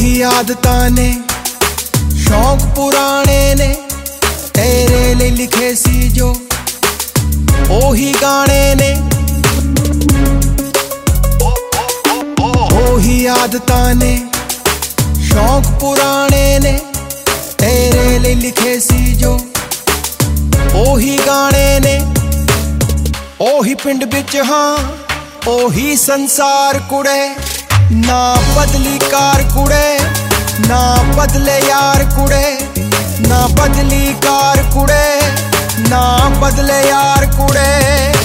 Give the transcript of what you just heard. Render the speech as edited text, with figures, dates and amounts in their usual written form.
ਉਹੀ ਆਦਤਾਂ ਨੇ ਸ਼ੌਂਕ ਪੁਰਾਣੇ ਨੇ ਤੇਰੇ ਲਈ ਲਿਖੇ ਸੀ ਜੋ ਉਹੀ ਗਾਣੇ ਨੇ ਉਹੀ ਆਦਤਾਂ ਨੇ ਸ਼ੌਂਕ ਪੁਰਾਣੇ ਨੇ ਤੇਰੇ ਲਈ ਲਿਖੇ ਸੀ ਜੋ ਉਹੀ ਗਾਣੇ ਨੇ ਉਹੀ ਪਿੰਡ ਵਿੱਚ ਹਾਂ ਉਹੀ ਸੰਸਾਰ ਕੁੜੇ ਨਾ ਬਦਲੀ ਕਾਰ ਕੁੜੇ ਨਾ ਬਦਲੇ ਯਾਰ ਕੁੜੇ ਨਾ ਬਦਲੀ ਕਾਰ ਕੁੜੇ ਨਾ ਬਦਲੇ ਯਾਰ ਕੁੜੇ